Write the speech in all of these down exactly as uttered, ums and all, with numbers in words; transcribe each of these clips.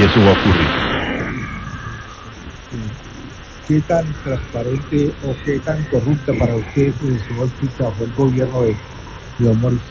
y eso va a ocurrir. ¿Qué tan transparente o qué tan corrupta para usted, señor Chicha, fue el gobierno de Don Morris?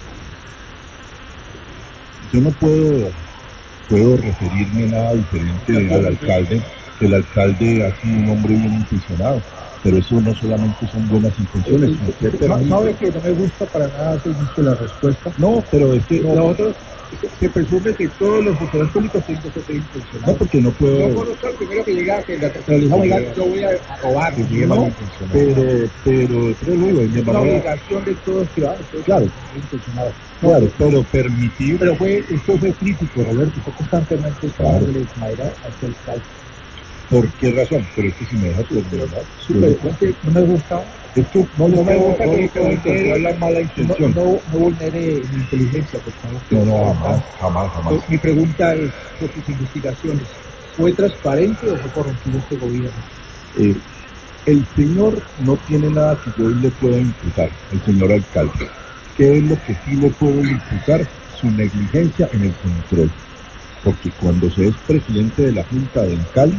Yo no puedo, puedo referirme a nada diferente al alcalde. El alcalde ha sido un hombre bien intencionado, pero eso no solamente son buenas intenciones. Sí, sí, sí. ¿Sabe que no me gusta para nada ese inicio de la respuesta? No, pero es que... No, nosotros se, se presume que todos los funcionarios públicos tienen que ser bien intencionados. No, porque no puedo... No conozco al primero que llega, que la televisión va a llegar, yo voy a, a robar. Sí, ¿no? no, pero, pero, pero luego, es una obligación de todos los ciudadanos. Claro, intencionados. No, claro, pero permitir... Pero fue, esto fue crítico, Roberto, fue constantemente echándole madera hacia el alcalde. ¿Por qué razón? Pero es que si me dejas terminar... Sí, pero es que no me gusta... Es que no, no me gusta no, que, no, que vulnere la mala intención. No, no, no vulnere mi inteligencia, por favor. No, no, jamás, jamás, jamás. Pues mi pregunta es, por sus investigaciones, ¿fue transparente o fue corrompido este gobierno? Eh, el señor no tiene nada que yo le pueda imputar, el señor alcalde. ¿Qué es lo que sí le puedo imputar? Su negligencia en el control. Porque cuando se es presidente de la Junta de Cali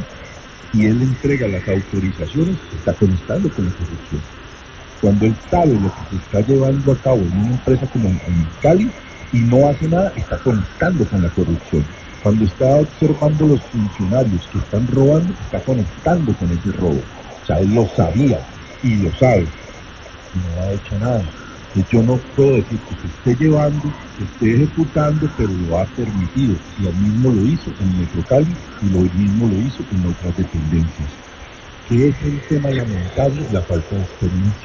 y él entrega las autorizaciones, está conectando con la corrupción. Cuando él sabe lo que se está llevando a cabo en una empresa como en Cali y no hace nada, está conectando con la corrupción. Cuando está observando los funcionarios que están robando, está conectando con ese robo. O sea, él lo sabía y lo sabe y no ha hecho nada. Entonces yo no puedo decir que se esté llevando, que esté ejecutando, pero lo ha permitido. Y lo mismo lo hizo en Metro Cali y lo mismo lo hizo en otras dependencias. ¿Qué es el tema lamentable? La falta de experiencia.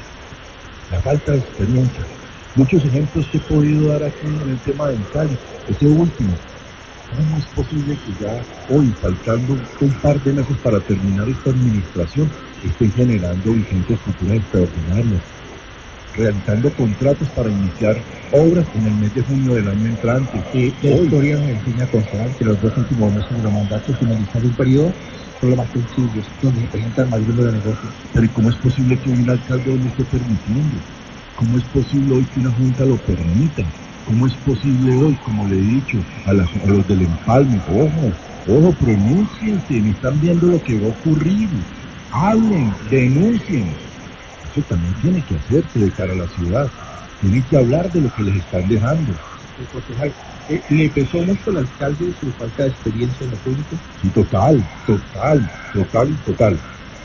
La falta de experiencia. Muchos ejemplos que he podido dar aquí en el tema del Cali. Ese último. ¿Cómo es posible que ya hoy, faltando un par de meses para terminar esta administración, estén generando vigencias futuras extraordinarias, realizando contratos para iniciar obras en el mes de junio del año entrante? Eh, la hoy. historia nos enseña a considerar que los dos últimos meses de los mandatos, finalizando un periodo, son los más sencillos, donde se presentan mayor número de negocios. Pero ¿y cómo es posible que un alcalde hoy lo esté permitiendo? ¿Cómo es posible hoy que una junta lo permita? ¿Cómo es posible hoy, como le he dicho, a, la, a los del empalme? Ojo, ojo, pronúnciense, me están viendo lo que va a ocurrir. Hablen, denuncien. Eso también tiene que hacerse de cara a la ciudad. Tienen que hablar de lo que les están dejando. Concejal, eh, ¿le pesó mucho al alcalde su falta de experiencia en lo público? Sí, total, total, total, total.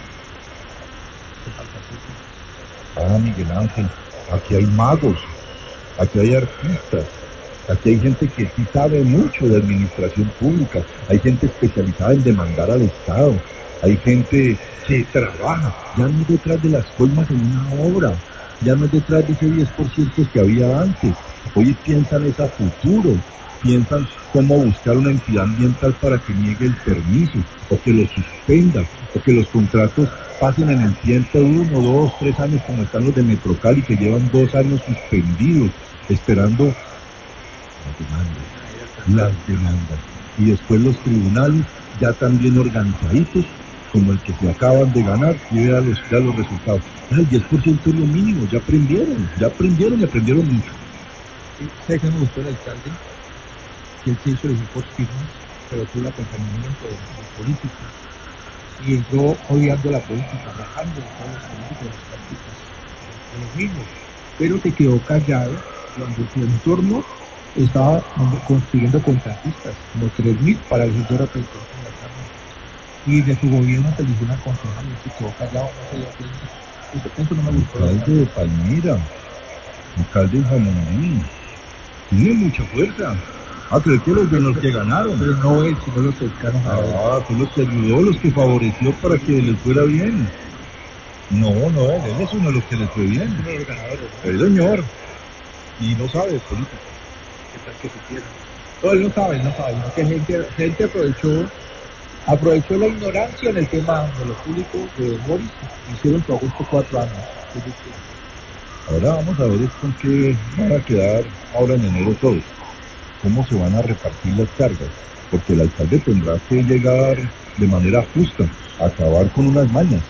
Ah, Miguel Ángel, aquí hay magos, aquí hay artistas, aquí hay gente que sí sabe mucho de administración pública, hay gente especializada en demandar al Estado, hay gente que trabaja, ya no es detrás de las coimas en una obra, ya no es detrás de ese diez por ciento que había antes, hoy piensan es a futuro, piensan cómo buscar una entidad ambiental para que niegue el permiso, o que lo suspenda, o que los contratos pasen en el tiempo uno, dos, tres años como están los de Metrocal y que llevan dos años suspendidos, esperando las demandas, las demandas. Y después los tribunales ya también organizaditos, como el que se acaban de ganar, y vea los, vea los resultados. Ya el diez por ciento es lo mínimo, ya aprendieron, ya aprendieron y aprendieron mucho. ¿Sabe qué me gustó el alcalde? Que él se hizo elegir por firmas, pero tuvo el acompañamiento de, de políticos. Y entró odiando la política, rajando de todos los políticos, de las prácticas de los mismos. Pero se quedó callado cuando su entorno estaba consiguiendo contratistas, como tres mil para el sector apicultor de la carne. Y de su gobierno se eligió una concejal y se quedó callado, no se dio cuenta. Eso, eso no me gustó. Alcalde de Palmira, alcalde de Jamundí, tiene mucha fuerza. Ah, creo que los de los que ganaron. Pero no él, sino los cercanos a él. Ah, fue los que ayudó, los que favoreció para que les fuera bien. No, no, él, él es uno de los que les fue bien. Es uno de los ganadores, ¿no? El señor. Y no sabe de política. ¿Qué tal que supiera? No, él no sabe, él no sabe. Sino que gente, gente aprovechó, aprovechó la ignorancia en el tema de lo público de Don Morris. Hicieron su agosto cuatro años. Ahora vamos a ver con qué van a quedar ahora en enero todos. Cómo se van a repartir las cargas. Porque el alcalde tendrá que llegar de manera justa, a acabar con unas mañas.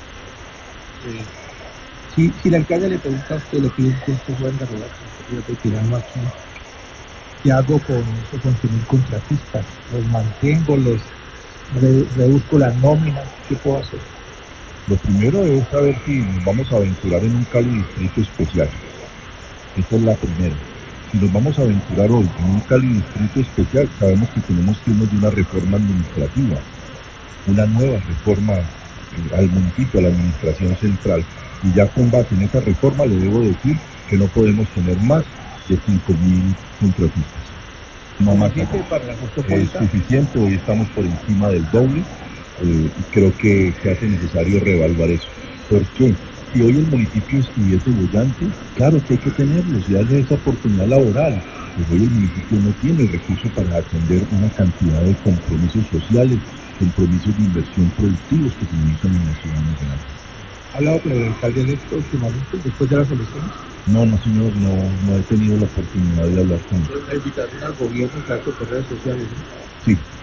Eh, si, si el alcalde le pregunta a usted, le pide que usted vuelva a robar, yo te tirarlo aquí. ¿Qué hago con esos once mil contratistas? ¿Los mantengo? ¿Los re- reduzco la nómina, ¿qué puedo hacer? Lo primero es saber si nos vamos a aventurar en un Cali distrito especial. Esa es la primera. Si nos vamos a aventurar hoy en un Cali distrito especial, sabemos que tenemos que irnos de una reforma administrativa, una nueva reforma eh, al municipio, a la administración central. Y ya con base en esa reforma le debo decir que no podemos tener más de cinco mil contratistas. No más ¿Suficiente acá. para la gestión Es pública? suficiente, hoy estamos por encima del doble eh, y creo que se hace necesario reevaluar eso. ¿Por qué? Si hoy el municipio estuviese bollante, claro que hay que tenerlos y darle esa oportunidad laboral, pero hoy el municipio no tiene recursos para atender una cantidad de compromisos sociales, compromisos de inversión productivos que se necesitan en la ciudad más grande. ¿Ha hablado con el alcalde electo últimamente, después de las elecciones? No, no señor, no, no he tenido la oportunidad de hablar con él. La invitación al gobierno que hace por redes sociales, ¿no? Sí.